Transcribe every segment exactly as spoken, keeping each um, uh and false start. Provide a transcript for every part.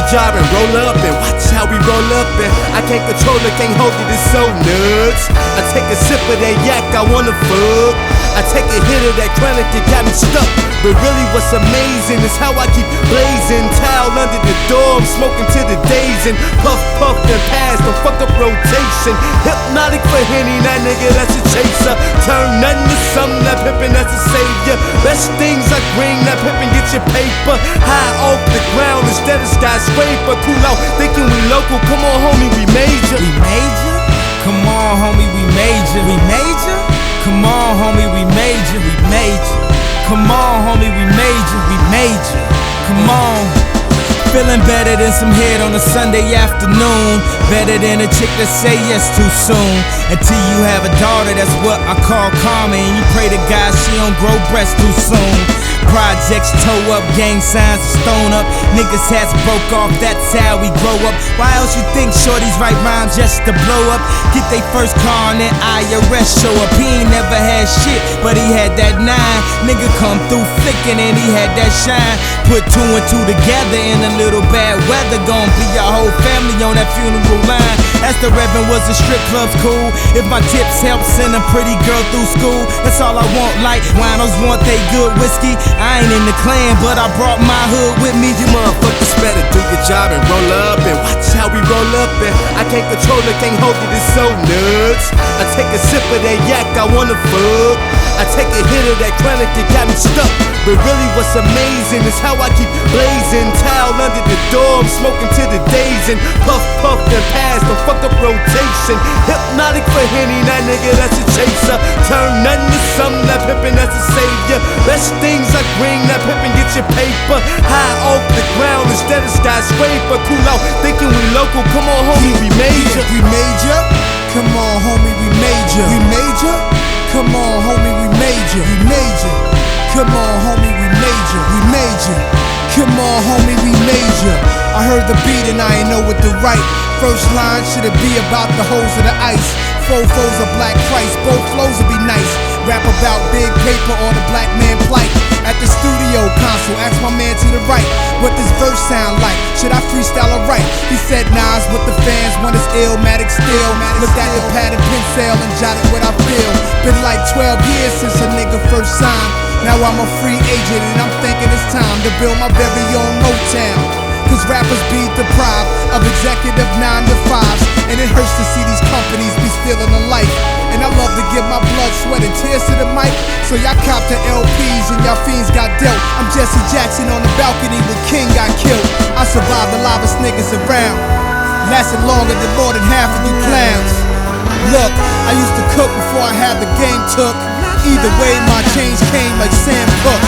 job and roll up and watch how we roll up. And I can't control it, can't hold it, it's so nuts. I take a sip of that yak, I wanna fuck. I take a hit of that chronic, it got me stuck. But really what's amazing is how I keep blazing. Towel under the door, I'm smoking to the days. And puff, puff, and pass, don't fuck up rotation. Hypnotic for Henny, that nigga, that's a chaser. Turn nothing to something, that pimpin', that's a savior. Best things I bring, that pimpin', get your paper. High off the ground instead of skyscraper. Cool out, thinking we local, come on homie, we major. We major? Come on homie, we major. We major? Come on homie, we major. We major. Come on homie, we major. We major. Come on. Feeling better than some head on a Sunday afternoon. Better than a chick that say yes too soon. Until you have a daughter, that's what I call karma. And you pray to God she don't grow breasts too soon. Projects toe up, gang signs stone up. Niggas hats broke off, that's how we grow up. Why else you think shorties write rhymes just to blow up? Get they first car and then I R S show up. He ain't never had shit, but he had that nine. Nigga come through flickin' and he had that shine. Put two and two together in a little bad weather. Gon' be your whole family on that funeral line. Ask the Reverend, was the strip clubs cool? If my tips help send a pretty girl through school, that's all I want, like winos want they good whiskey. I ain't in the clan, but I brought my hood with me. You motherfuckers better do your job and roll up and watch how we roll up. And I can't control it, can't hold it, it's so nuts. I take a sip of that yak, I wanna fuck. I take a hit of that chronic, it got me stuck. But really what's amazing is how I keep blazing. Towel under the door, I'm smoking to the days. And puff, puff, and pass, don't fuck up rotation. Hypnotic for Henny, that nigga, that's a chaser. Turn nothing to something, that pimpin', that's a savior. Best things I bring, that pimpin', get your paper. High off the ground instead of skyscraper. Cool out, thinking we local, come on homie, we major. We major? Come on homie, we major. We major? Come on homie, we major. We major. Come on homie, we major. We major. Come on homie, we major. I heard the beat and I ain't know what to write. First line, should it be about the hoes of the ice? Fofos of Black Christ, both flows would be nice. Rap about big paper on the black man plight. At the studio console, ask my man to the right, what this verse sound like? Should I freestyle or write? He said Nas, what the fans want is Illmatic still. Looked at the pad and pencil and jotted what I feel. Been like twelve years since a nigga first signed. Now I'm a free agent and I'm thinking it's time to build my very own Motown. Cause rappers be deprived of executive nine to fives, and it hurts to see these companies be stealing the life. And I love to give my blood, sweat, and tears to the mic, so y'all cop the L Ps and y'all fiends got dealt. I'm Jesse Jackson on the balcony when King got killed. I survived the livest niggas around, lasted longer than more than half of you clowns. Look, I used to cook before I had the game took. Either way, my change came like Sam Cooke.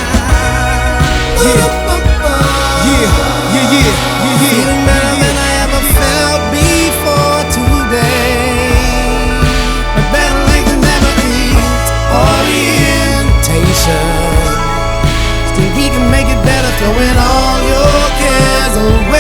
Yeah, yeah. Yeah, yeah, yeah, yeah. Feeling better than I ever felt before today. But better late than never be. Orientation. Still we can make it better, throwing all your cares away.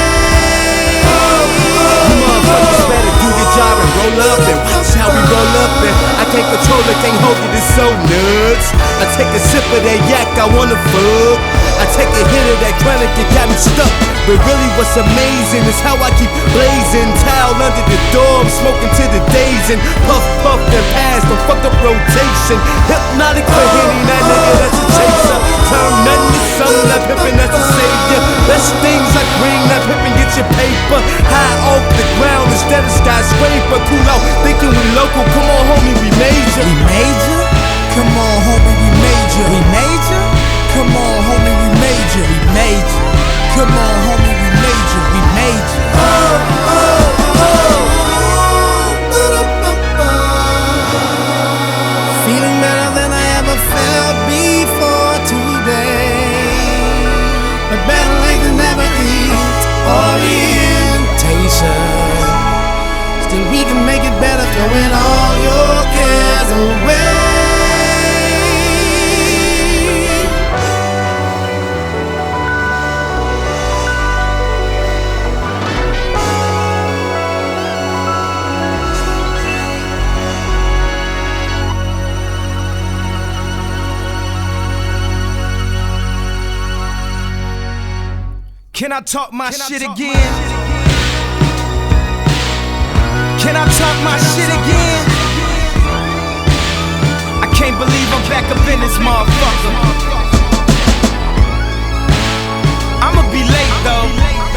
Oh, oh, you motherfuckers better do your job and roll up and watch how we roll up. And I can't control it, can't hold it, it's so nuts. I take a sip of that yak, I wanna fuck. I take a hit of that chronic, it got me stuck. But really what's amazing is how I keep blazing. Towel under the door, I'm smoking to the days. And puff, puff, and pass, don't fuck up rotation. Hypnotic for Henny, that nigga, that's a chaser. Turn nothing to something, that pimpin', that's a savior. Best things I bring, that pimpin', get your paper. High off the ground instead of skyscraper. Cool out, thinking we local, come on homie, we major. We major? Come on homie, we major. We major? Come on homie, we major. We major. Come on homie, we major. We major. Oh, oh, oh. Feeling better than I ever felt before today. But better late than never be. Orientation. Still we can make it better, throwing all your cares away. Can I talk my Can shit again? Can I talk my shit again? I can't believe I'm back up in this motherfucker. I'ma be late though.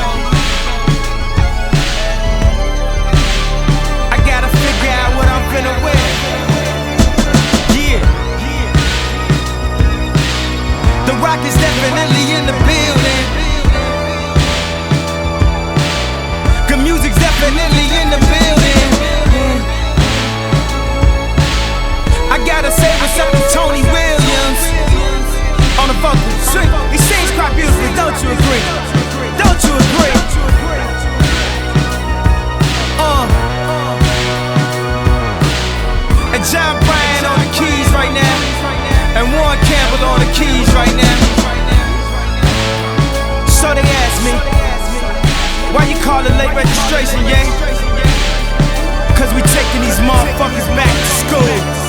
I gotta figure out what I'm finna wear. Yeah. The Rock is definitely in the building. Good music's definitely in the building. I gotta say what's up to Tony Williams on the vocals. He sings quite beautifully, don't you agree? Don't you agree? Uh. And John Bryan on the keys right now, and Warren Campbell on the keys right now. So they ask me, why you call it late registration, yeah? Cause we taking these motherfuckers back to school.